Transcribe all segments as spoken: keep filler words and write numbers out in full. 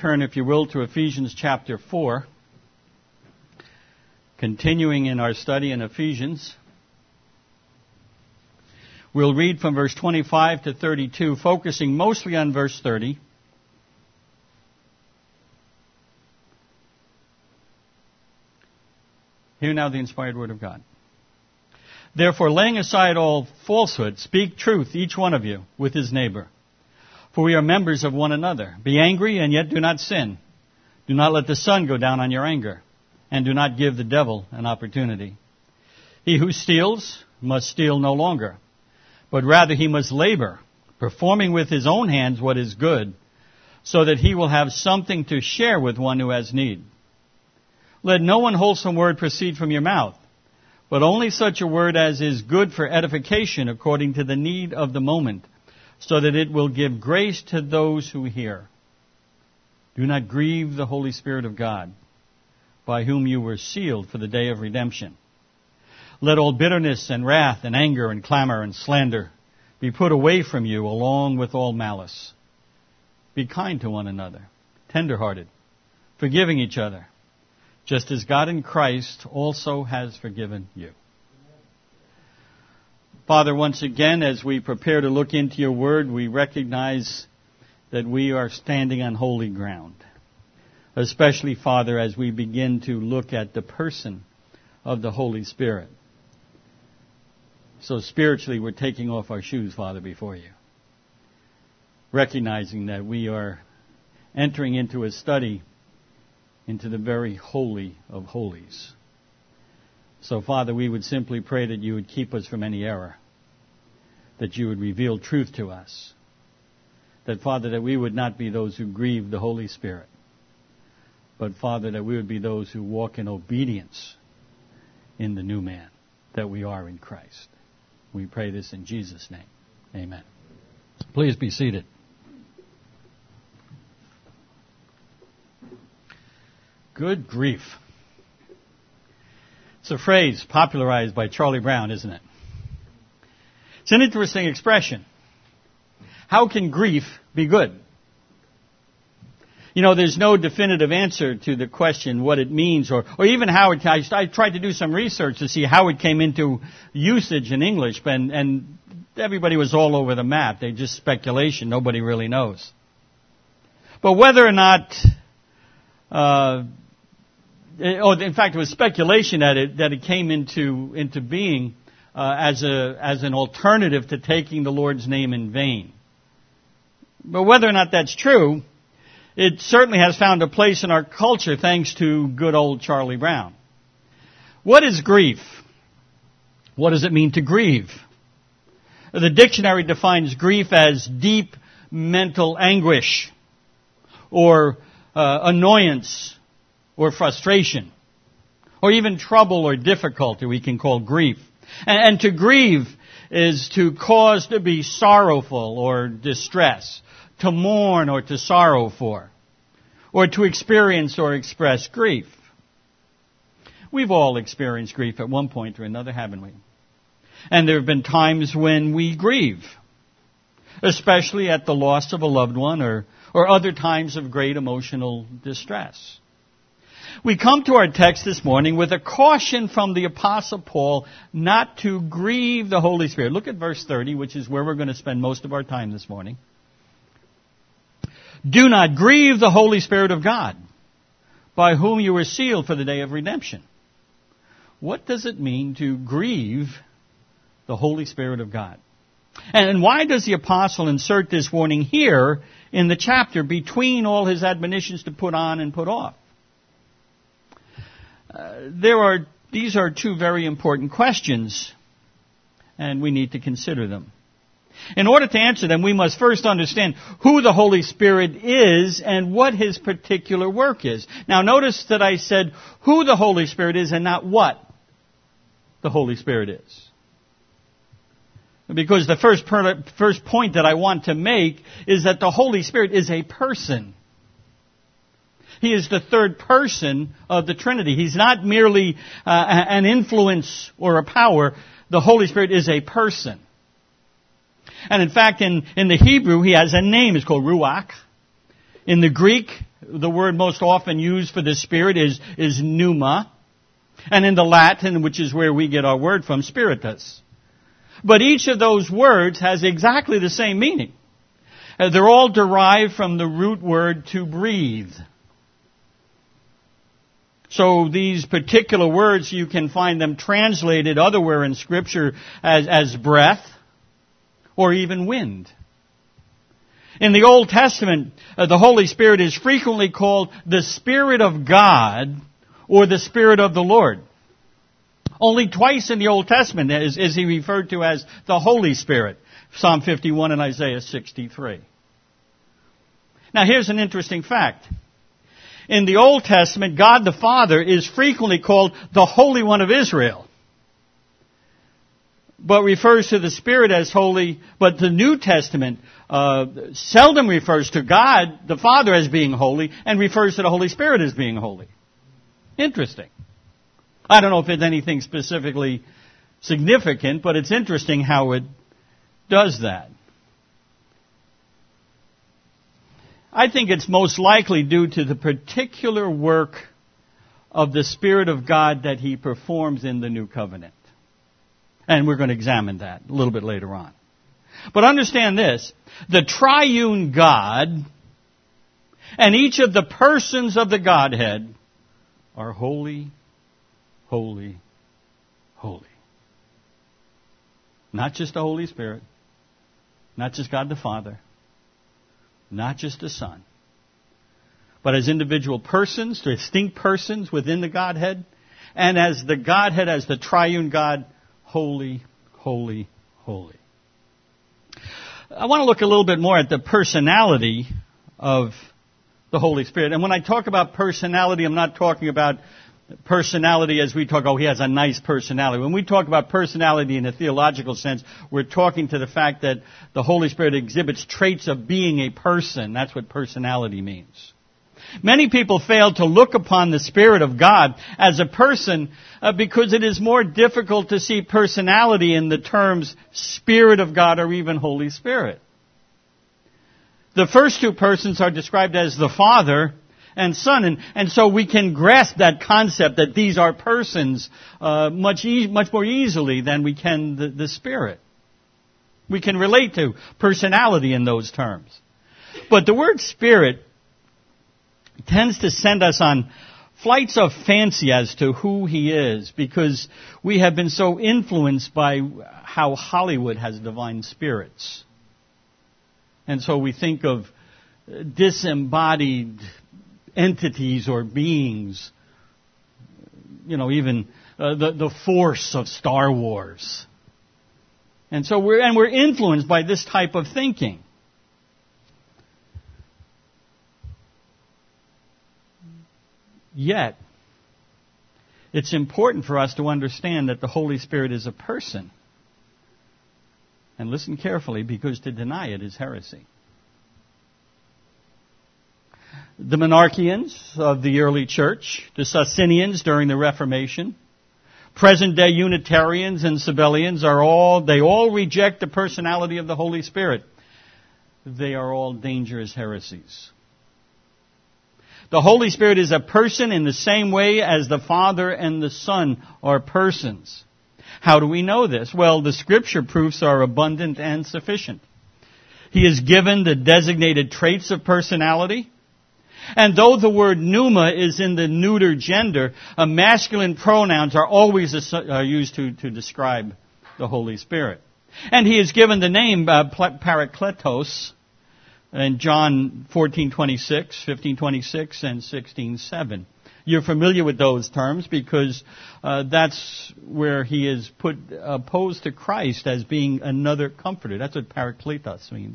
turn, if you will, to Ephesians chapter four. Continuing in our study in Ephesians. We'll read from verse twenty-five to thirty-two, focusing mostly on verse thirty. Hear now the inspired word of God. Therefore, laying aside all falsehood, speak truth, each one of you, with his neighbor. For we are members of one another. Be angry, and yet do not sin. Do not let the sun go down on your anger, and do not give the devil an opportunity. He who steals must steal no longer, but rather he must labor, performing with his own hands what is good, so that he will have something to share with one who has need. Let no unwholesome word proceed from your mouth, but only such a word as is good for edification according to the need of the moment, so that it will give grace to those who hear. Do not grieve the Holy Spirit of God, by whom you were sealed for the day of redemption. Let all bitterness and wrath and anger and clamor and slander be put away from you, along with all malice. Be kind to one another, tender-hearted, forgiving each other, just as God in Christ also has forgiven you. Father, once again, as we prepare to look into your word, we recognize that we are standing on holy ground. Especially, Father, as we begin to look at the person of the Holy Spirit. So spiritually, we're taking off our shoes, Father, before you. Recognizing that we are entering into a study into the very holy of holies. So, Father, we would simply pray that you would keep us from any error, that you would reveal truth to us, that, Father, that we would not be those who grieve the Holy Spirit, but, Father, that we would be those who walk in obedience in the new man that we are in Christ. We pray this in Jesus' name. Amen. Please be seated. Good grief. It's a phrase popularized by Charlie Brown, isn't it? It's an interesting expression. How can grief be good? You know, there's no definitive answer to the question what it means, or, or even how it... I, I tried to do some research to see how it came into usage in English, and, and everybody was all over the map. They just speculation. Nobody really knows. But whether or not... Uh, Oh, in fact, it was speculation that it that it came into into being uh, as a as an alternative to taking the Lord's name in vain. But whether or not that's true, it certainly has found a place in our culture thanks to good old Charlie Brown. What is grief? What does it mean to grieve? The dictionary defines grief as deep mental anguish or uh, annoyance, or frustration, or even trouble or difficulty we can call grief. And, and to grieve is to cause to be sorrowful or distress, to mourn or to sorrow for, or to experience or express grief. We've all experienced grief at one point or another, haven't we? And there have been times when we grieve, especially at the loss of a loved one or, or other times of great emotional distress. We come to our text this morning with a caution from the Apostle Paul not to grieve the Holy Spirit. Look at verse thirty, which is where we're going to spend most of our time this morning. Do not grieve the Holy Spirit of God, by whom you were sealed for the day of redemption. What does it mean to grieve the Holy Spirit of God? And why does the apostle insert this warning here in the chapter between all his admonitions to put on and put off? Uh, there are, these are two very important questions, and we need to consider them. In order to answer them, we must first understand who the Holy Spirit is and what His particular work is. Now, notice that I said who the Holy Spirit is and not what the Holy Spirit is. Because the first, per- first point that I want to make is that the Holy Spirit is a person. He is the third person of the Trinity. He's not merely uh, an influence or a power. The Holy Spirit is a person. And in fact, in, in the Hebrew, He has a name. It's called Ruach. In the Greek, the word most often used for the Spirit is, is pneuma. And in the Latin, which is where we get our word from, spiritus. But each of those words has exactly the same meaning. Uh, they're all derived from the root word to breathe. So these particular words, you can find them translated otherwhere in Scripture as, as breath or even wind. In the Old Testament, uh, the Holy Spirit is frequently called the Spirit of God or the Spirit of the Lord. Only twice in the Old Testament is, is he referred to as the Holy Spirit. Psalm fifty-one and Isaiah sixty-three. Now here's an interesting fact. In the Old Testament, God the Father is frequently called the Holy One of Israel, but refers to the Spirit as holy. But the New Testament uh, seldom refers to God the Father as being holy and refers to the Holy Spirit as being holy. Interesting. I don't know if it's anything specifically significant, but it's interesting how it does that. I think it's most likely due to the particular work of the Spirit of God that He performs in the New Covenant. And we're going to examine that a little bit later on. But understand this, the triune God and each of the persons of the Godhead are holy, holy, holy. Not just the Holy Spirit, not just God the Father, not just the Son, but as individual persons, distinct persons within the Godhead, and as the Godhead, as the triune God, holy, holy, holy. I want to look a little bit more at the personality of the Holy Spirit. And when I talk about personality, I'm not talking about personality as we talk, oh, he has a nice personality. When we talk about personality in a theological sense, we're talking to the fact that the Holy Spirit exhibits traits of being a person. That's what personality means. Many people fail to look upon the Spirit of God as a person uh, because it is more difficult to see personality in the terms Spirit of God or even Holy Spirit. The first two persons are described as the Father and Son, and, and so we can grasp that concept that these are persons uh, much e- much more easily than we can the, the Spirit. We can relate to personality in those terms. But the word Spirit tends to send us on flights of fancy as to who He is, because we have been so influenced by how Hollywood has divine spirits. And so we think of disembodied entities or beings, you know, even uh, the, the Force of Star Wars. And so we're, and we're influenced by this type of thinking. Yet, it's important for us to understand that the Holy Spirit is a person. And listen carefully, because to deny it is heresy. The Monarchians of the early church, the Socinians during the Reformation, present-day Unitarians and Sabellians are all, they all reject the personality of the Holy Spirit. They are all dangerous heresies. The Holy Spirit is a person in the same way as the Father and the Son are persons. How do we know this? Well, the Scripture proofs are abundant and sufficient. He is given the designated traits of personality. And though the word pneuma is in the neuter gender, uh, masculine pronouns are always uh, used to, to describe the Holy Spirit. And He is given the name uh, Parakletos in John fourteen twenty-six, fifteen twenty-six, and sixteen seven. You're familiar with those terms because uh, that's where He is put opposed to Christ as being another comforter. That's what Parakletos means.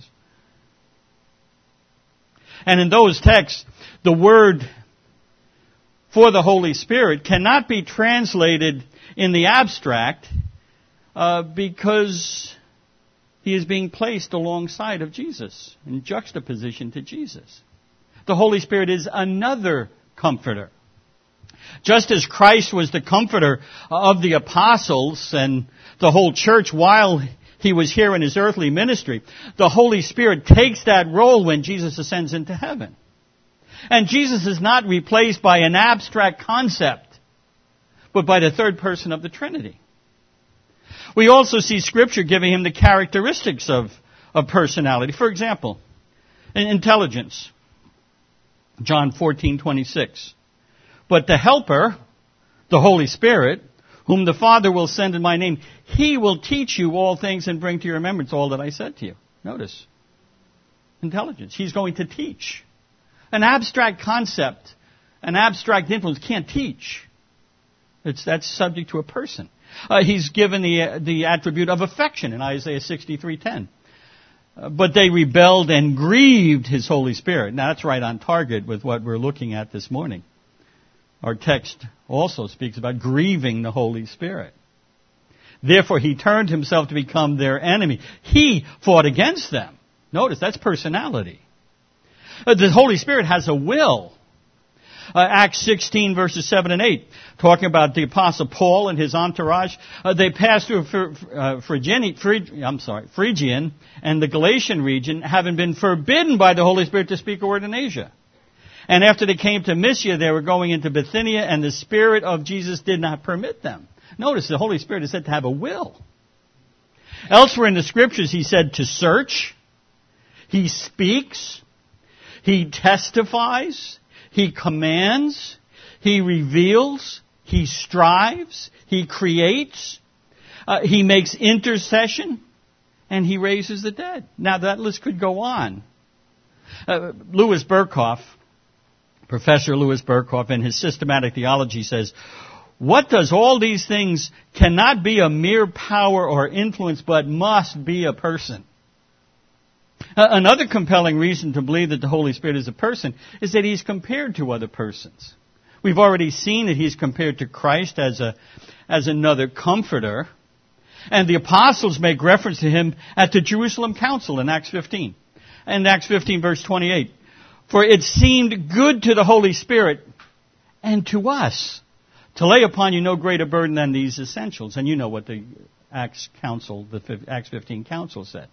And in those texts, the word for the Holy Spirit cannot be translated in the abstract uh, because He is being placed alongside of Jesus, in juxtaposition to Jesus. The Holy Spirit is another comforter. Just as Christ was the comforter of the apostles and the whole church while He was here in His earthly ministry, the Holy Spirit takes that role when Jesus ascends into heaven. And Jesus is not replaced by an abstract concept, but by the third person of the Trinity. We also see Scripture giving him the characteristics of, of personality. For example, intelligence. John fourteen twenty-six. But the Helper, the Holy Spirit, whom the Father will send in my name, he will teach you all things and bring to your remembrance all that I said to you. Notice. Intelligence. He's going to teach. An abstract concept, an abstract influence can't teach. It's, that's subject to a person. Uh, he's given the, uh, the attribute of affection in Isaiah sixty-three ten. Uh, but they rebelled and grieved his Holy Spirit. Now that's right on target with what we're looking at this morning. Our text also speaks about grieving the Holy Spirit. Therefore, he turned himself to become their enemy. He fought against them. Notice, that's personality. Uh, the Holy Spirit has a will. Uh, Acts sixteen, verses seven and eight, talking about the Apostle Paul and his entourage. Uh, they passed through uh, Phrygian, Phryg, I'm sorry, Phrygian and the Galatian region, having been forbidden by the Holy Spirit to speak a word in Asia. And after they came to Mysia, they were going into Bithynia, and the Spirit of Jesus did not permit them. Notice the Holy Spirit is said to have a will. Elsewhere in the Scriptures, he said to search. He speaks. He testifies. He commands. He reveals. He strives. He creates. Uh, he makes intercession. And he raises the dead. Now that list could go on. Uh, Louis Berkhoff, Professor Louis Berkhoff, in his systematic theology says, what does all these things cannot be a mere power or influence, but must be a person. Uh, another compelling reason to believe that the Holy Spirit is a person is that he's compared to other persons. We've already seen that he's compared to Christ as a as another comforter. And the apostles make reference to him at the Jerusalem Council in Acts fifteen. And Acts fifteen, verse twenty-eight. For it seemed good to the Holy Spirit and to us to lay upon you no greater burden than these essentials. And you know what the Acts Council, the Acts fifteen Council said.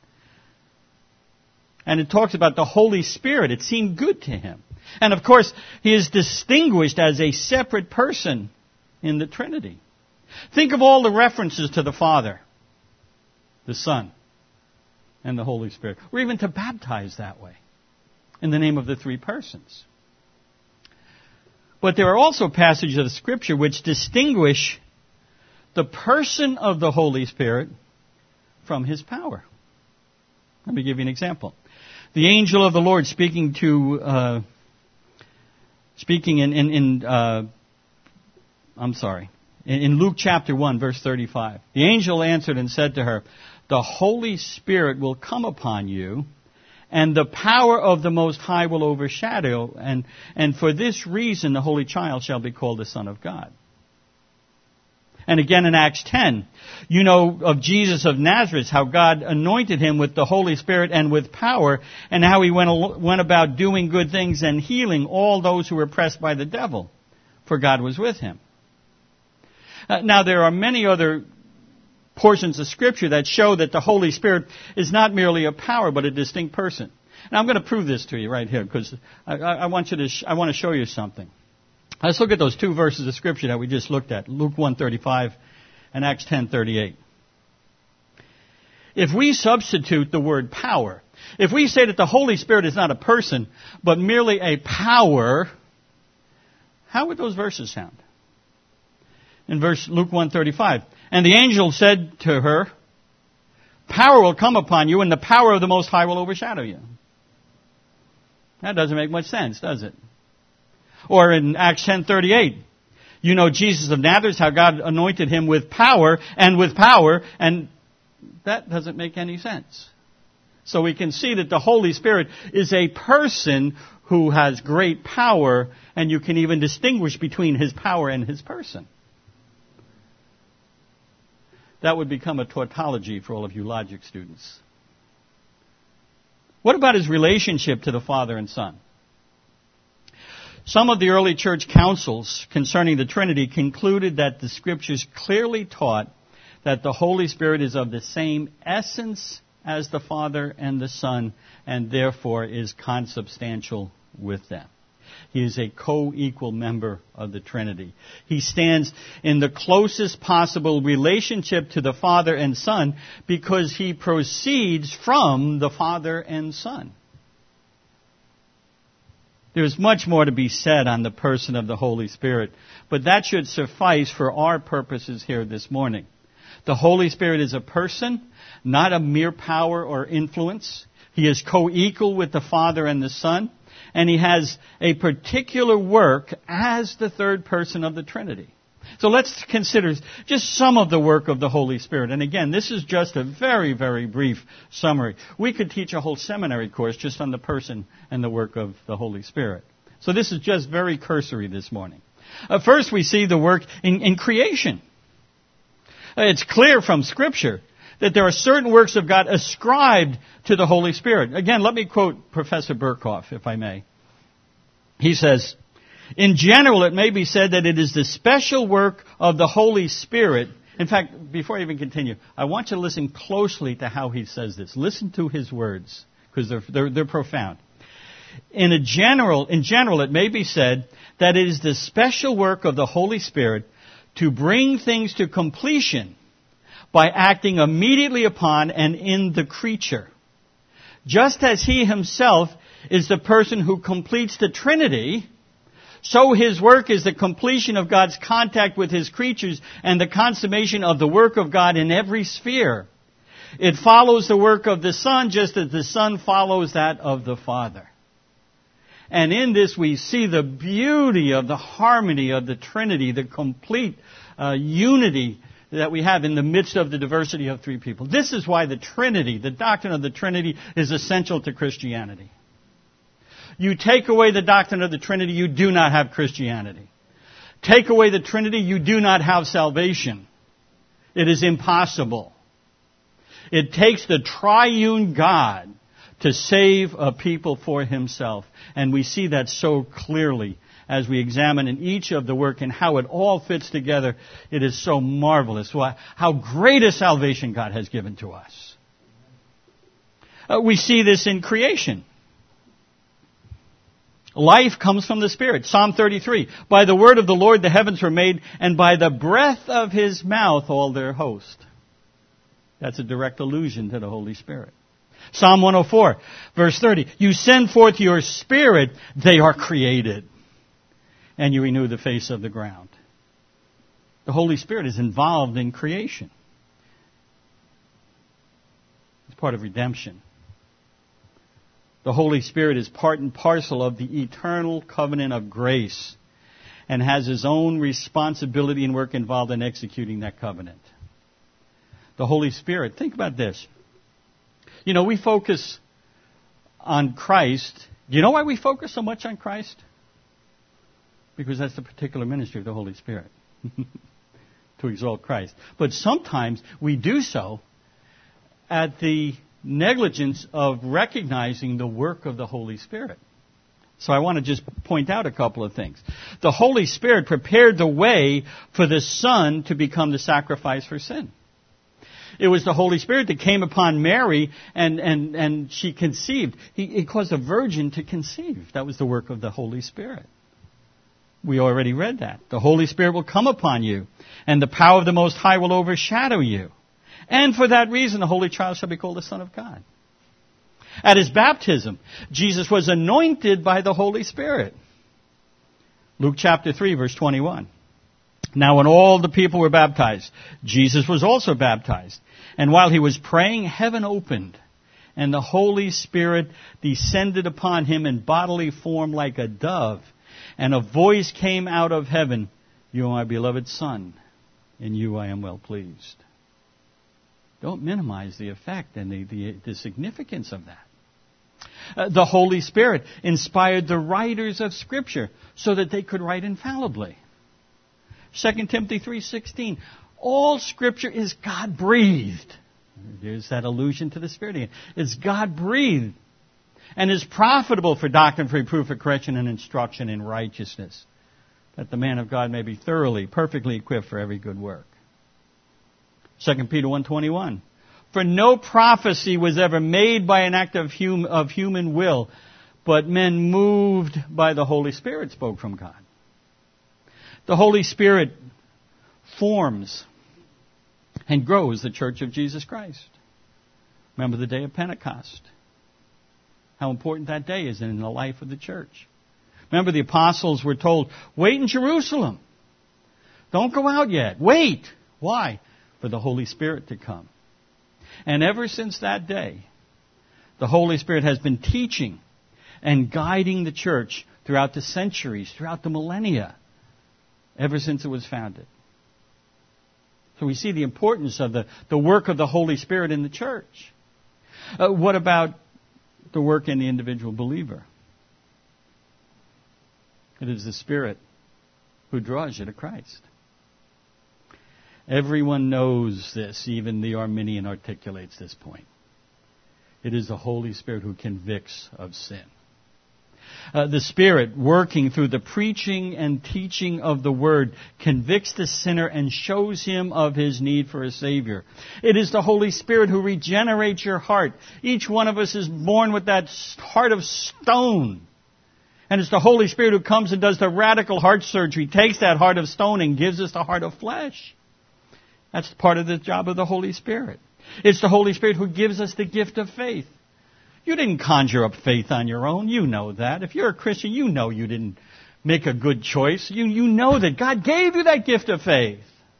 And it talks about the Holy Spirit. It seemed good to him. And of course, he is distinguished as a separate person in the Trinity. Think of all the references to the Father, the Son, and the Holy Spirit. We're even to baptize that way, in the name of the three persons. But there are also passages of the Scripture which distinguish the person of the Holy Spirit from his power. Let me give you an example. The angel of the Lord speaking to, uh, speaking in, in, in uh, I'm sorry, in, in Luke chapter one, verse thirty-five. The angel answered and said to her, the Holy Spirit will come upon you, and the power of the Most High will overshadow, and, and for this reason the Holy Child shall be called the Son of God. And again in Acts ten, you know of Jesus of Nazareth, how God anointed him with the Holy Spirit and with power, and how he went, went about doing good things and healing all those who were oppressed by the devil, for God was with him. Uh, now there are many other portions of Scripture that show that the Holy Spirit is not merely a power, but a distinct person. And I'm going to prove this to you right here, because I, I, I want you to sh- I want to show you something. Let's look at those two verses of Scripture that we just looked at, Luke one thirty-five and Acts ten thirty-eight. If we substitute the word power, if we say that the Holy Spirit is not a person, but merely a power, how would those verses sound? In verse Luke one thirty-five, and the angel said to her, power will come upon you, and the power of the Most High will overshadow you. That doesn't make much sense, does it? Or in Acts ten thirty-eight, you know Jesus of Nazareth, how God anointed him with power and with power, and that doesn't make any sense. So we can see that the Holy Spirit is a person who has great power, and you can even distinguish between his power and his person. That would become a tautology for all of you logic students. What about his relationship to the Father and Son? Some of the early church councils concerning the Trinity concluded that the Scriptures clearly taught that the Holy Spirit is of the same essence as the Father and the Son, and therefore is consubstantial with them. He is a co-equal member of the Trinity. He stands in the closest possible relationship to the Father and Son because he proceeds from the Father and Son. There's much more to be said on the person of the Holy Spirit, but that should suffice for our purposes here this morning. The Holy Spirit is a person, not a mere power or influence. He is co-equal with the Father and the Son, and he has a particular work as the third person of the Trinity. So let's consider just some of the work of the Holy Spirit. And again, this is just a very, very brief summary. We could teach a whole seminary course just on the person and the work of the Holy Spirit. So this is just very cursory this morning. Uh, first, we see the work in, in creation. Uh, it's clear from Scripture that there are certain works of God ascribed to the Holy Spirit. Again, let me quote Professor Berkhoff, if I may. He says, in general, it may be said that it is the special work of the Holy Spirit. In fact, before I even continue, I want you to listen closely to how he says this. Listen to his words, because they're, they're, they're profound. In a general, in general, it may be said that it is the special work of the Holy Spirit to bring things to completion by acting immediately upon and in the creature. Just as he himself is the person who completes the Trinity, so his work is the completion of God's contact with his creatures and the consummation of the work of God in every sphere. It follows the work of the Son just as the Son follows that of the Father. And in this we see the beauty of the harmony of the Trinity, the complete uh, unity that we have in the midst of the diversity of three people. This is why the Trinity, the doctrine of the Trinity, is essential to Christianity. You take away the doctrine of the Trinity, you do not have Christianity. Take away the Trinity, you do not have salvation. It is impossible. It takes the triune God to save a people for himself. And we see that so clearly as we examine in each of the work and how it all fits together. It is so marvelous. How great a salvation God has given to us. Uh, we see this in creation. Life comes from the Spirit. Psalm thirty-three. By the word of the Lord the heavens were made, and by the breath of his mouth all their host. That's a direct allusion to the Holy Spirit. Psalm one oh four, verse thirty. You send forth your Spirit, they are created, and you renew the face of the ground. The Holy Spirit is involved in creation. It's part of redemption. The Holy Spirit is part and parcel of the eternal covenant of grace and has his own responsibility and work involved in executing that covenant. The Holy Spirit, think about this. You know, we focus on Christ. Do you know why we focus so much on Christ? Because that's the particular ministry of the Holy Spirit, to exalt Christ. But sometimes we do so at the negligence of recognizing the work of the Holy Spirit. So I want to just point out a couple of things. The Holy Spirit prepared the way for the Son to become the sacrifice for sin. It was the Holy Spirit that came upon Mary and, and, and she conceived. He, he caused a virgin to conceive. That was the work of the Holy Spirit. We already read that. The Holy Spirit will come upon you, and the power of the Most High will overshadow you. And for that reason, the Holy Child shall be called the Son of God. At his baptism, Jesus was anointed by the Holy Spirit. Luke chapter three, verse twenty-one. Now when all the people were baptized, Jesus was also baptized. And while he was praying, heaven opened, and the Holy Spirit descended upon him in bodily form like a dove. And a voice came out of heaven, You are my beloved Son, in you I am well pleased. Don't minimize the effect and the, the, the significance of that. Uh, the Holy Spirit inspired the writers of Scripture so that they could write infallibly. Second Timothy three sixteen. All Scripture is God-breathed. There's that allusion to the Spirit again. It's God-breathed and is profitable for doctrine, for reproof, for correction, and instruction in righteousness, that the man of God may be thoroughly, perfectly equipped for every good work. Second Peter one twenty-one. For no prophecy was ever made by an act of, hum, of human will, but men moved by the Holy Spirit spoke from God. The Holy Spirit forms and grows the Church of Jesus Christ. Remember the day of Pentecost. How important that day is in the life of the church. Remember the apostles were told, wait in Jerusalem. Don't go out yet. Wait. Why? For the Holy Spirit to come. And ever since that day, the Holy Spirit has been teaching and guiding the church throughout the centuries, throughout the millennia, ever since it was founded. So we see the importance of the, the work of the Holy Spirit in the church. Uh, what about the work in the individual believer? It is the Spirit who draws you to Christ. Everyone knows this. Even the Arminian articulates this point. It is the Holy Spirit who convicts of sin. Uh, the Spirit, working through the preaching and teaching of the Word, convicts the sinner and shows him of his need for a Savior. It is the Holy Spirit who regenerates your heart. Each one of us is born with that heart of stone. And it's the Holy Spirit who comes and does the radical heart surgery, takes that heart of stone and gives us the heart of flesh. That's part of the job of the Holy Spirit. It's the Holy Spirit who gives us the gift of faith. You didn't conjure up faith on your own. You know that. If you're a Christian, you know you didn't make a good choice. You, you know that God gave you that gift of faith.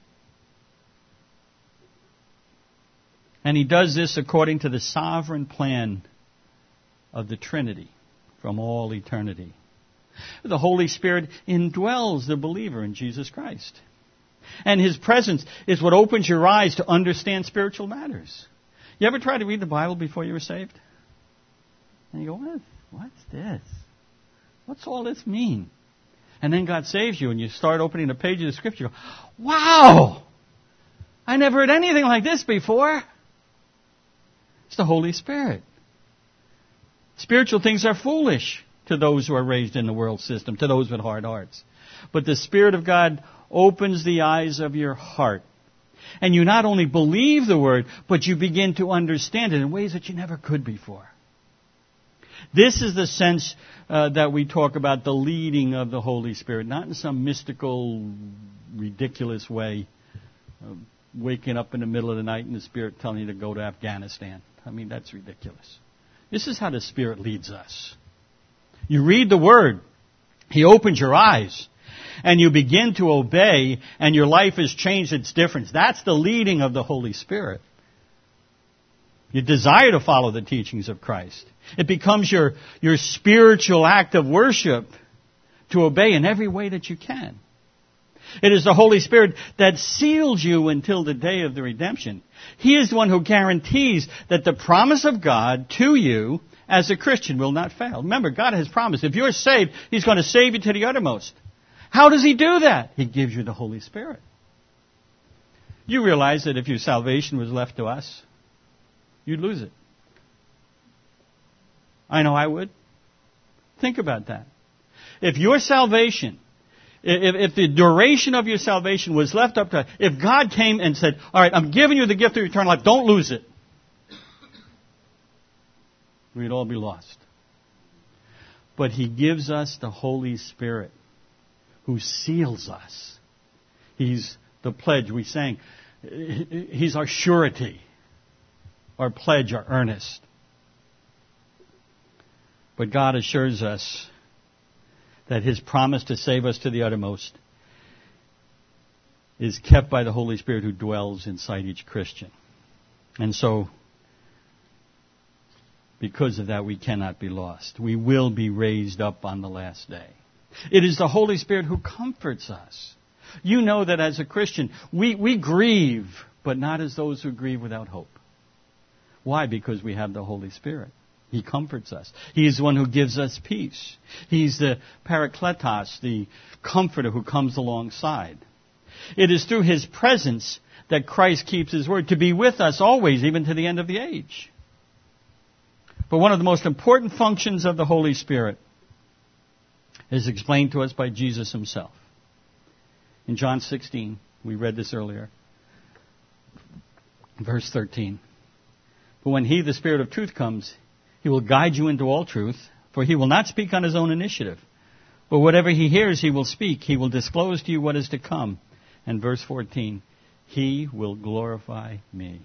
And He does this according to the sovereign plan of the Trinity from all eternity. The Holy Spirit indwells the believer in Jesus Christ. And His presence is what opens your eyes to understand spiritual matters. You ever try to read the Bible before you were saved? And you go, what? What's this? What's all this mean? And then God saves you and you start opening a page of the Scripture. You go, wow! I never heard anything like this before. It's the Holy Spirit. Spiritual things are foolish to those who are raised in the world system, to those with hard hearts. But the Spirit of God opens the eyes of your heart. And you not only believe the Word, but you begin to understand it in ways that you never could before. This is the sense uh, that we talk about the leading of the Holy Spirit, not in some mystical, ridiculous way, uh, waking up in the middle of the night and the Spirit telling you to go to Afghanistan. I mean, that's ridiculous. This is how the Spirit leads us. You read the Word, He opens your eyes, and you begin to obey, and your life has changed its difference. That's the leading of the Holy Spirit. You desire to follow the teachings of Christ. It becomes your, your spiritual act of worship to obey in every way that you can. It is the Holy Spirit that seals you until the day of the redemption. He is the one who guarantees that the promise of God to you as a Christian will not fail. Remember, God has promised. If you're saved, He's going to save you to the uttermost. How does He do that? He gives you the Holy Spirit. You realize that if your salvation was left to us, you'd lose it. I know I would. Think about that. If your salvation, if, if the duration of your salvation was left up to, if God came and said, all right, I'm giving you the gift of eternal life, don't lose it, we'd all be lost. But He gives us the Holy Spirit who seals us. He's the pledge we sang. He's our surety, our pledge, our earnest. But God assures us that His promise to save us to the uttermost is kept by the Holy Spirit who dwells inside each Christian. And so, because of that, we cannot be lost. We will be raised up on the last day. It is the Holy Spirit who comforts us. You know that as a Christian, we, we grieve, but not as those who grieve without hope. Why? Because we have the Holy Spirit. He comforts us. He is the one who gives us peace. He's the Parakletos, the comforter who comes alongside. It is through His presence that Christ keeps His word to be with us always, even to the end of the age. But one of the most important functions of the Holy Spirit is explained to us by Jesus Himself. In John sixteen, we read this earlier, verse thirteen. But when He, the Spirit of truth, comes, He will guide you into all truth, For he will not speak on his own initiative. But whatever he hears, he will speak. He will disclose to you what is to come. And verse fourteen, he will glorify me.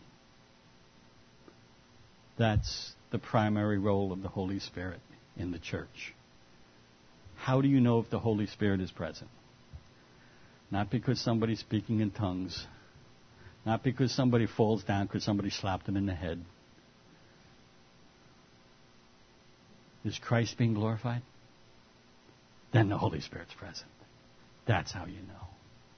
That's the primary role of the Holy Spirit in the church. How do you know if the Holy Spirit is present? Not because somebody's speaking in tongues. Not because somebody falls down because somebody slapped them in the head. Is Christ being glorified? Then the Holy Spirit's present. That's how you know.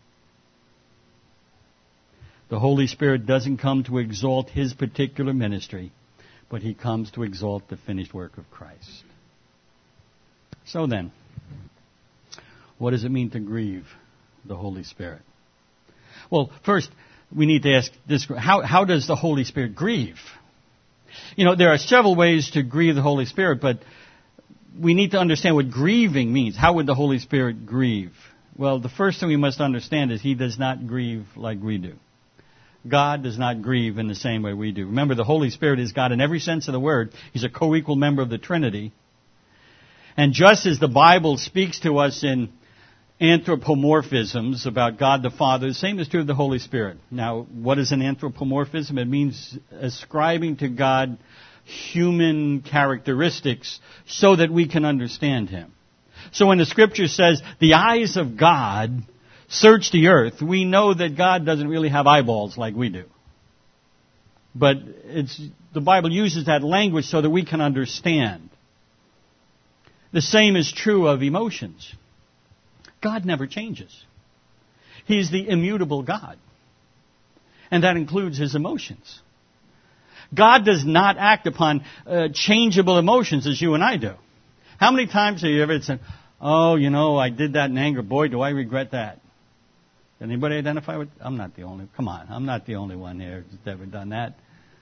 The Holy Spirit doesn't come to exalt his particular ministry, but he comes to exalt the finished work of Christ. So then, what does it mean to grieve the Holy Spirit? Well, first, we need to ask this, how, how does the Holy Spirit grieve? You know, there are several ways to grieve the Holy Spirit, but we need to understand what grieving means. How would the Holy Spirit grieve? Well, the first thing we must understand is he does not grieve like we do. God does not grieve in the same way we do. Remember, the Holy Spirit is God in every sense of the word. He's a co-equal member of the Trinity. And just as the Bible speaks to us in anthropomorphisms about God the Father, the same is true of the Holy Spirit. Now, what is an anthropomorphism? It means ascribing to God human characteristics so that we can understand him. So when the Scripture says, the eyes of God search the earth, we know that God doesn't really have eyeballs like we do. But it's, the Bible uses that language so that we can understand. The same is true of emotions. God never changes. He's the immutable God. And that includes his emotions. God does not act upon uh, changeable emotions as you and I do. How many times have you ever said, oh, you know, I did that in anger. Boy, do I regret that. Anybody identify with? I'm not the only. Come on, I'm not the only one here who's ever done that.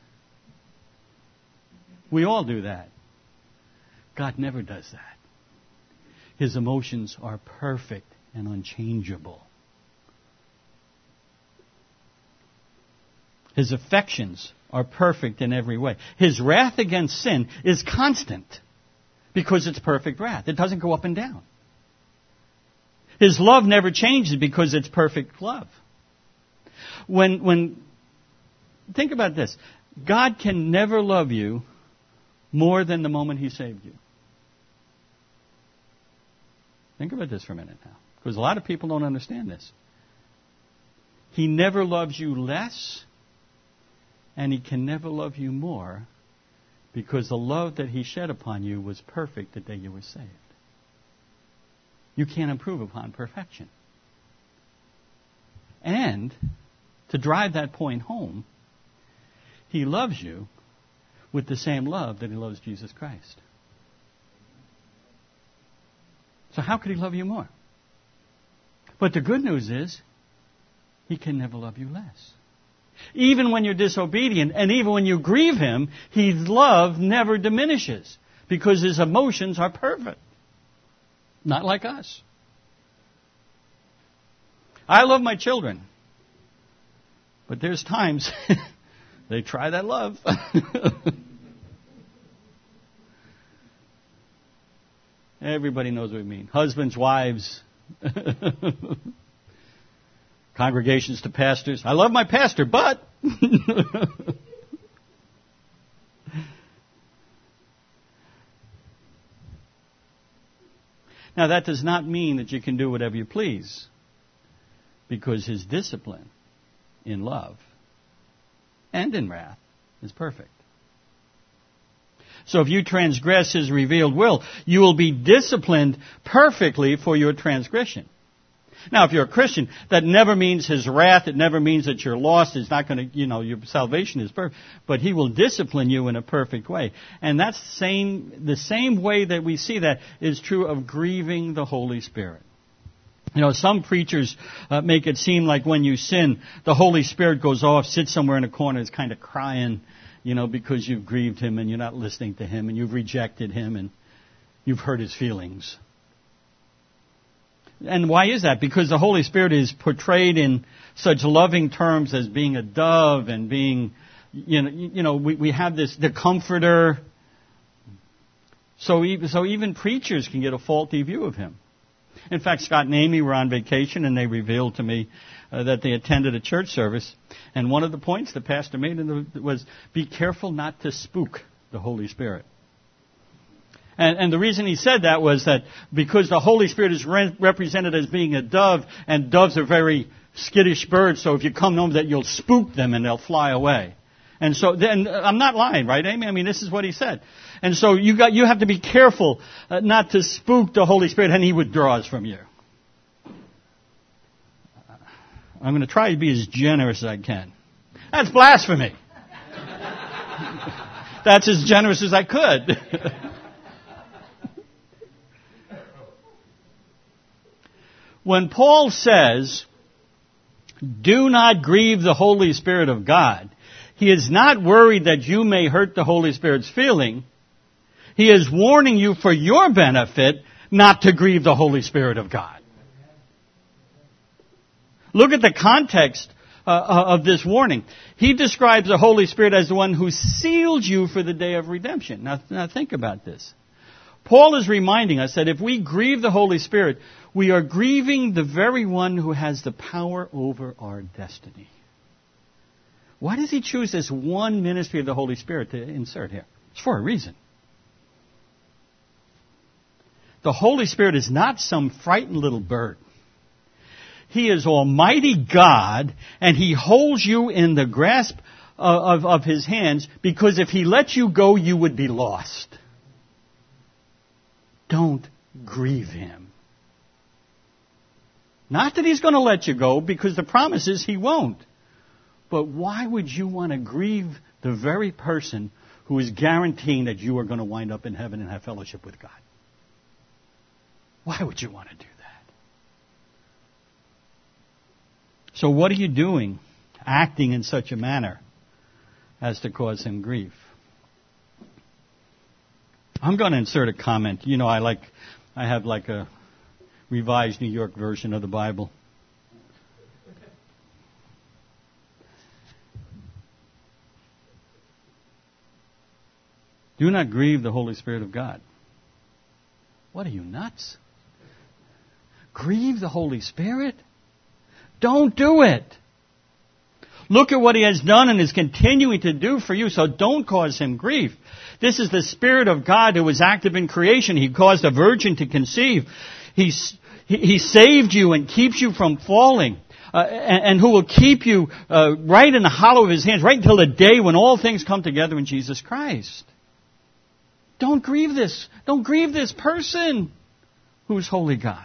We all do that. God never does that. His emotions are perfect and unchangeable. His affections are perfect in every way. His wrath against sin is constant because it's perfect wrath. It doesn't go up and down. His love never changes because it's perfect love. When, when, think about this. God can never love you more than the moment he saved you. Think about this for a minute now, because a lot of people don't understand this. He never loves you less, and he can never love you more, because the love that he shed upon you was perfect the day you were saved. You can't improve upon perfection. And to drive that point home, he loves you with the same love that he loves Jesus Christ. So how could he love you more? But the good news is, he can never love you less. Even when you're disobedient, and even when you grieve him, his love never diminishes, because his emotions are perfect. Not like us. I love my children, but there's times they try that love. Everybody knows what I mean. Husbands, wives, congregations to pastors. I love my pastor, but... Now, that does not mean that you can do whatever you please, because his discipline in love and in wrath is perfect. So if you transgress his revealed will, you will be disciplined perfectly for your transgression. Now, if you're a Christian, that never means his wrath. It never means that you're lost. It's not going to, you know, your salvation is perfect. But he will discipline you in a perfect way. And that's the same, the same way that we see that is true of grieving the Holy Spirit. You know, some preachers uh, make it seem like when you sin, the Holy Spirit goes off, sits somewhere in a corner, is kind of crying, you know, because you've grieved him and you're not listening to him and you've rejected him and you've hurt his feelings. And why is that? Because the Holy Spirit is portrayed in such loving terms as being a dove and being, you know, you know, we, we have this, the comforter. So even, so even preachers can get a faulty view of him. In fact, Scott and Amy were on vacation, and they revealed to me uh, that they attended a church service. And one of the points the pastor made in the, was, be careful not to spook the Holy Spirit. And, and the reason he said that was that because the Holy Spirit is re- represented as being a dove, and doves are very skittish birds, so if you come home that you'll spook them and they'll fly away. And so, then I'm not lying, right, Amy? I mean, this is what he said. And so you got, you have to be careful uh, not to spook the Holy Spirit, and he withdraws from you. I'm going to try to be as generous as I can. That's blasphemy. That's as generous as I could. When Paul says, do not grieve the Holy Spirit of God, he is not worried that you may hurt the Holy Spirit's feeling. He is warning you for your benefit not to grieve the Holy Spirit of God. Look at the context uh, of this warning. He describes the Holy Spirit as the one who sealed you for the day of redemption. Now, now think about this. Paul is reminding us that if we grieve the Holy Spirit, we are grieving the very one who has the power over our destiny. Why does he choose this one ministry of the Holy Spirit to insert here? It's for a reason. The Holy Spirit is not some frightened little bird. He is Almighty God, and He holds you in the grasp of, of, of His hands, because if He let you go, you would be lost. Don't grieve Him. Not that He's going to let you go, because the promise is He won't. But why would you want to grieve the very person who is guaranteeing that you are going to wind up in heaven and have fellowship with God? Why would you want to do that? So what are you doing, acting in such a manner as to cause Him grief? I'm going to insert a comment. You know, I like, I have like a Revised New York version of the Bible. Do not grieve the Holy Spirit of God. What are you, nuts? Grieve the Holy Spirit? Don't do it. Look at what He has done and is continuing to do for you, so don't cause Him grief. This is the Spirit of God who is active in creation. He caused a virgin to conceive. He, he, he saved you and keeps you from falling. Uh, and, and who will keep you uh, right in the hollow of His hands, right until the day when all things come together in Jesus Christ. Don't grieve this. Don't grieve this person who is holy God.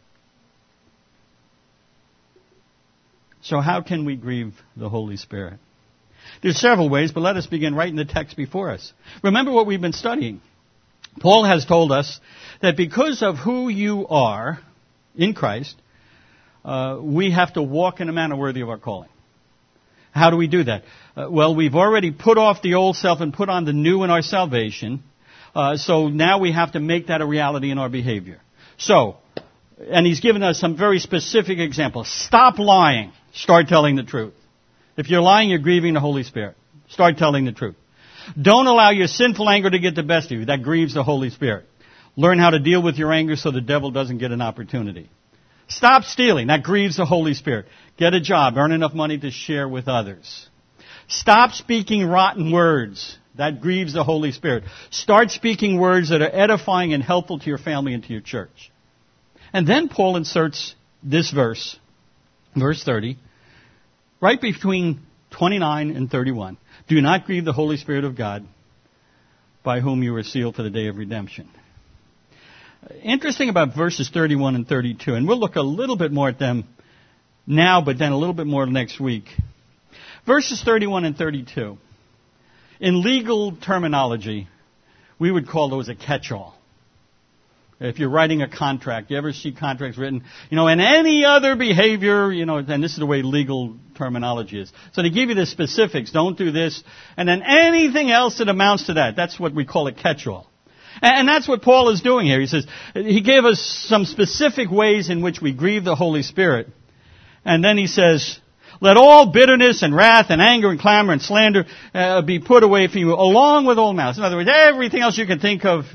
So how can we grieve the Holy Spirit? There's several ways, but let us begin right in the text before us. Remember what we've been studying. Paul has told us that because of who you are in Christ, uh, we have to walk in a manner worthy of our calling. How do we do that? Uh, well, we've already put off the old self and put on the new in our salvation. Uh, so now we have to make that a reality in our behavior. So, and he's given us some very specific examples. Stop lying. Start telling the truth. If you're lying, you're grieving the Holy Spirit. Start telling the truth. Don't allow your sinful anger to get the best of you. That grieves the Holy Spirit. Learn how to deal with your anger so the devil doesn't get an opportunity. Stop stealing. That grieves the Holy Spirit. Get a job. Earn enough money to share with others. Stop speaking rotten words. That grieves the Holy Spirit. Start speaking words that are edifying and helpful to your family and to your church. And then Paul inserts this verse, verse thirty, right between twenty-nine and thirty-one. Do not grieve the Holy Spirit of God, by whom you were sealed for the day of redemption. Interesting about verses thirty-one and thirty-two, and we'll look a little bit more at them now, but then a little bit more next week. Verses thirty-one and thirty-two. In legal terminology, we would call those a catch-all. If you're writing a contract, you ever see contracts written, you know, and any other behavior, you know, and this is the way legal terminology is. So they give you the specifics, don't do this, and then anything else that amounts to that. That's what we call a catch-all. And that's what Paul is doing here. He says, he gave us some specific ways in which we grieve the Holy Spirit. And then he says, let all bitterness and wrath and anger and clamor and slander uh, be put away from you, along with all malice. In other words, everything else you can think of,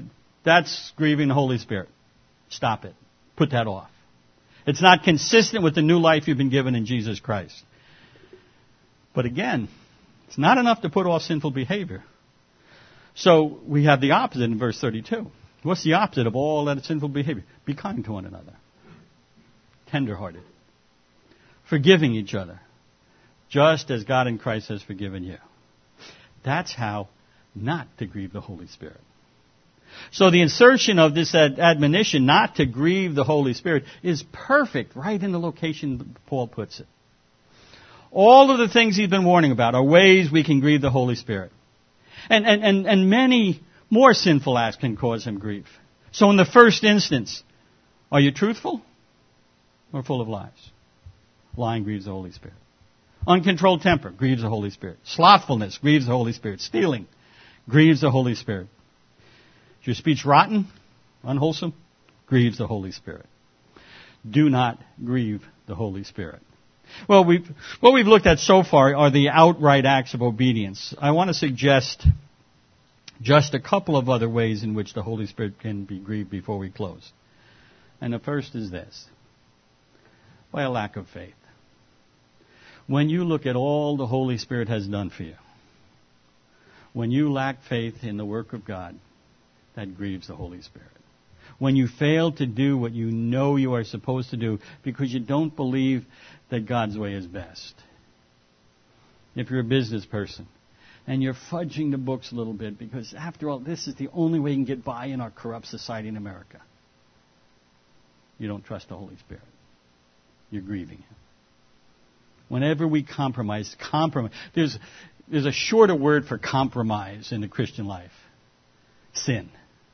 That's grieving the Holy Spirit. Stop it. Put that off. It's not consistent with the new life you've been given in Jesus Christ. But again, it's not enough to put off sinful behavior. So we have the opposite in verse thirty-two. What's the opposite of all that sinful behavior? Be kind to one another. Tenderhearted. Forgiving each other. Just as God in Christ has forgiven you. That's how not to grieve the Holy Spirit. So the insertion of this ad- admonition not to grieve the Holy Spirit is perfect right in the location Paul puts it. All of the things he's been warning about are ways we can grieve the Holy Spirit. And, and, and, and many more sinful acts can cause him grief. So in the first instance, are you truthful or full of lies? Lying grieves the Holy Spirit. Uncontrolled temper grieves the Holy Spirit. Slothfulness grieves the Holy Spirit. Stealing grieves the Holy Spirit. Is your speech rotten, unwholesome? Grieves the Holy Spirit. Do not grieve the Holy Spirit. Well, we've, what we've looked at so far are the outright acts of obedience. I want to suggest just a couple of other ways in which the Holy Spirit can be grieved before we close. And the first is this. By a lack of faith. When you look at all the Holy Spirit has done for you, when you lack faith in the work of God, that grieves the Holy Spirit. When you fail to do what you know you are supposed to do because you don't believe that God's way is best. If you're a business person and you're fudging the books a little bit because, after all, this is the only way you can get by in our corrupt society in America, you don't trust the Holy Spirit. You're grieving Him. Whenever we compromise, compromise, there's, there's a shorter word for compromise in the Christian life. Sin.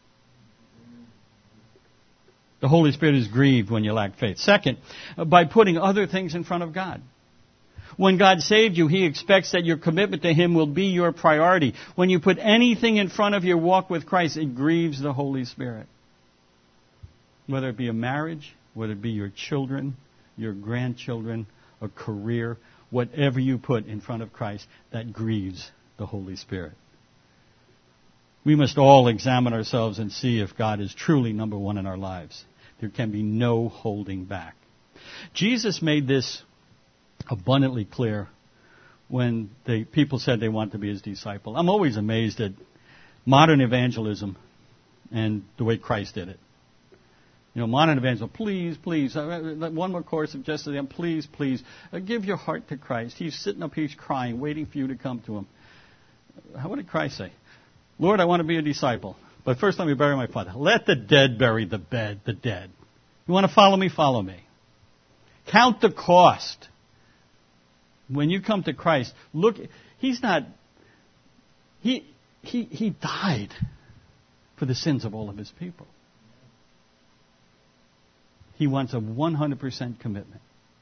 The Holy Spirit is grieved when you lack faith. Second, by putting other things in front of God. When God saved you, He expects that your commitment to Him will be your priority. When you put anything in front of your walk with Christ, it grieves the Holy Spirit. Whether it be a marriage, whether it be your children, your grandchildren, a career, whatever you put in front of Christ, that grieves the Holy Spirit. We must all examine ourselves and see if God is truly number one in our lives. There can be no holding back. Jesus made this abundantly clear when the people said they want to be His disciple. I'm always amazed at modern evangelism and the way Christ did it. You know, modern evangelism, please, please, uh, one more course of just to them, please, please, uh, give your heart to Christ. He's sitting up, he's crying, waiting for you to come to Him. What did Christ say? Lord, I want to be a disciple, but first let me bury my father. Let the dead bury the bed, the dead. You want to follow me? Follow me. Count the cost. When you come to Christ, look, He's not, He, he, he died for the sins of all of His people. He wants a one hundred percent commitment.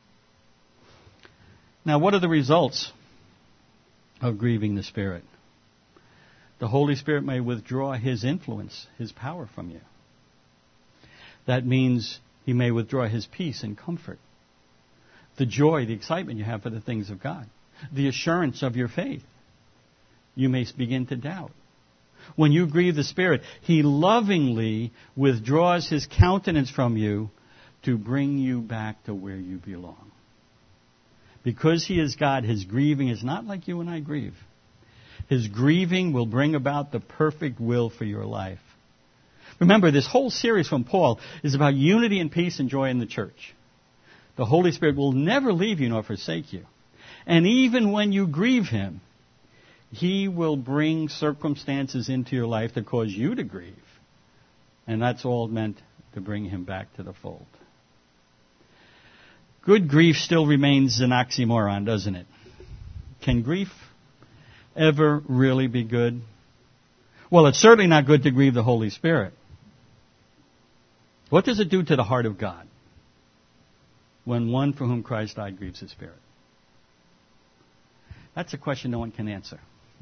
Now, what are the results of grieving the Spirit? The Holy Spirit may withdraw His influence, His power from you. That means He may withdraw His peace and comfort. The joy, the excitement you have for the things of God. The assurance of your faith. You may begin to doubt. When you grieve the Spirit, He lovingly withdraws His countenance from you to bring you back to where you belong. Because He is God, His grieving is not like you and I grieve. His grieving will bring about the perfect will for your life. Remember, this whole series from Paul is about unity and peace and joy in the church. The Holy Spirit will never leave you nor forsake you. And even when you grieve Him, He will bring circumstances into your life that cause you to grieve. And that's all meant to bring Him back to the fold. Good grief still remains an oxymoron, doesn't it? Can grief ever really be good? Well, it's certainly not good to grieve the Holy Spirit. What does it do to the heart of God when one for whom Christ died grieves His Spirit? That's a question no one can answer.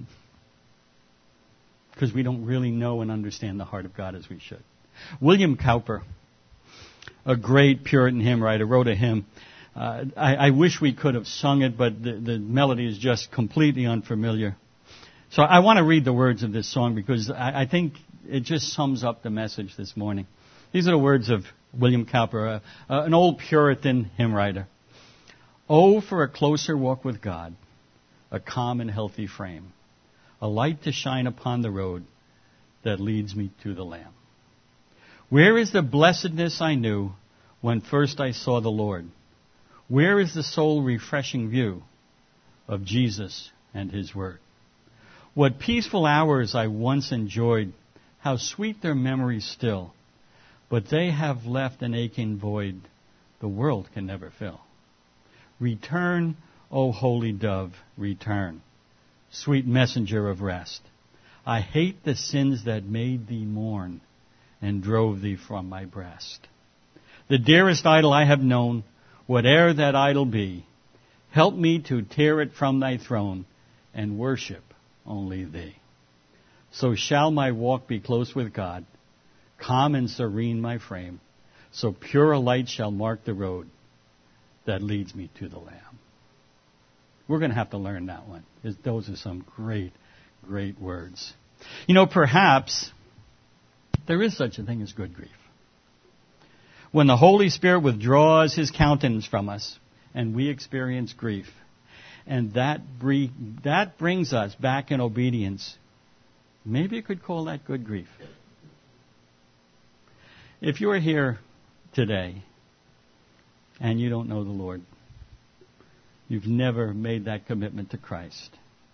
Because we don't really know and understand the heart of God as we should. William Cowper, a great Puritan hymn writer, wrote a hymn. Uh, I, I wish we could have sung it, but the, the melody is just completely unfamiliar. So I want to read the words of this song because I, I think it just sums up the message this morning. These are the words of William Cowper, uh, uh, an old Puritan hymn writer. Oh, for a closer walk with God, a calm and healthy frame, a light to shine upon the road that leads me to the Lamb. Where is the blessedness I knew when first I saw the Lord? Where is the soul-refreshing view of Jesus and His Word? What peaceful hours I once enjoyed, how sweet their memories still, but they have left an aching void the world can never fill. Return, O holy dove, return, sweet messenger of rest. I hate the sins that made thee mourn and drove thee from my breast. The dearest idol I have known, whate'er that idol be, help me to tear it from thy throne and worship only thee. So shall my walk be close with God, calm and serene my frame, so pure a light shall mark the road that leads me to the Lamb. We're going to have to learn that one. Those are some great, great words. You know, perhaps there is such a thing as good grief. When the Holy Spirit withdraws His countenance from us and we experience grief, and that, bre- that brings us back in obedience, maybe you could call that good grief. If you are here today and you don't know the Lord, you've never made that commitment to Christ,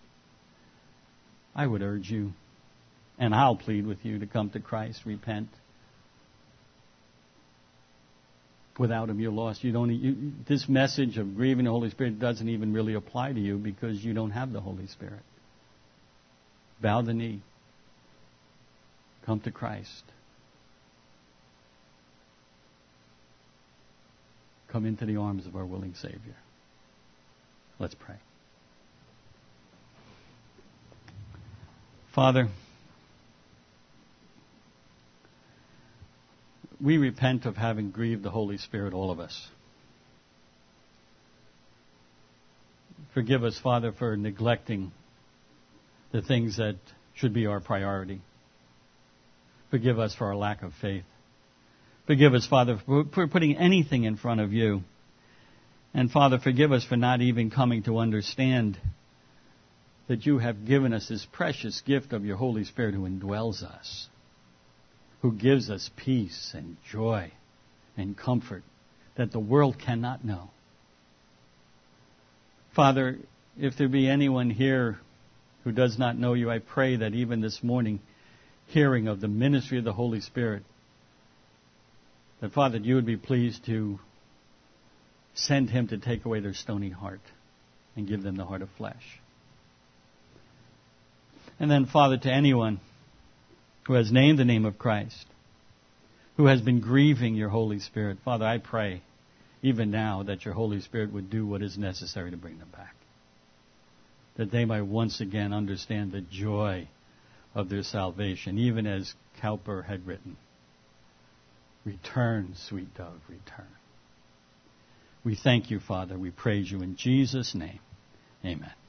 I would urge you, and I'll plead with you, to come to Christ, repent. Without Him, you're lost. You don't. You, this message of grieving the Holy Spirit doesn't even really apply to you because you don't have the Holy Spirit. Bow the knee. Come to Christ. Come into the arms of our willing Savior. Let's pray. Father, we repent of having grieved the Holy Spirit, all of us. Forgive us, Father, for neglecting the things that should be our priority. Forgive us for our lack of faith. Forgive us, Father, for putting anything in front of you. And, Father, forgive us for not even coming to understand that you have given us this precious gift of your Holy Spirit who indwells us, who gives us peace and joy and comfort that the world cannot know. Father, if there be anyone here who does not know you, I pray that even this morning, hearing of the ministry of the Holy Spirit, that, Father, you would be pleased to send Him to take away their stony heart and give them the heart of flesh. And then, Father, to anyone who has named the name of Christ, who has been grieving your Holy Spirit, Father, I pray even now that your Holy Spirit would do what is necessary to bring them back, that they might once again understand the joy of their salvation, even as Cowper had written, return, sweet dove, return. We thank you, Father. We praise you in Jesus' name. Amen.